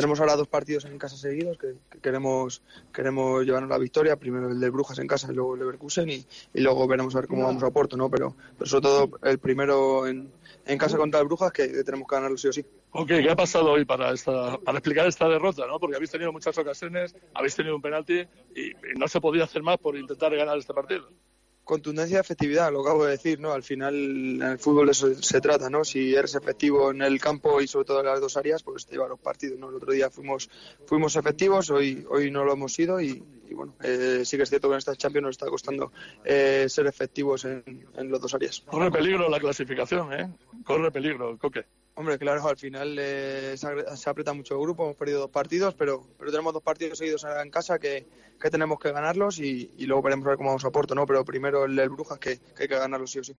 tenemos ahora 2 partidos en casa seguidos que queremos llevarnos la victoria, primero el de Brujas en casa y luego el Leverkusen y luego veremos a ver cómo vamos a Porto, ¿no? Pero sobre todo el primero en casa contra el Brujas que tenemos que ganarlo sí o sí. Ok, ¿qué ha pasado hoy para explicar esta derrota, ¿no? Porque habéis tenido muchas ocasiones, habéis tenido un penalti y no se podía hacer más por intentar ganar este partido. Contundencia y efectividad, lo acabo de decir, ¿no? Al final en el fútbol de eso se trata, ¿no? Si eres efectivo en el campo y sobre todo en las 2 áreas, pues te lleva a los partidos, ¿no? El otro día fuimos efectivos, hoy no lo hemos sido y bueno, sí que es cierto que en esta Champions nos está costando ser efectivos en las 2 áreas. Corre peligro la clasificación, ¿eh? Corre peligro, Coque. Hombre, claro, al final se aprieta mucho el grupo, hemos perdido 2 partidos, pero tenemos 2 partidos seguidos en casa que tenemos que ganarlos y luego veremos a ver cómo vamos a Porto, ¿no? Pero primero el Brujas que hay que ganarlo sí o sí.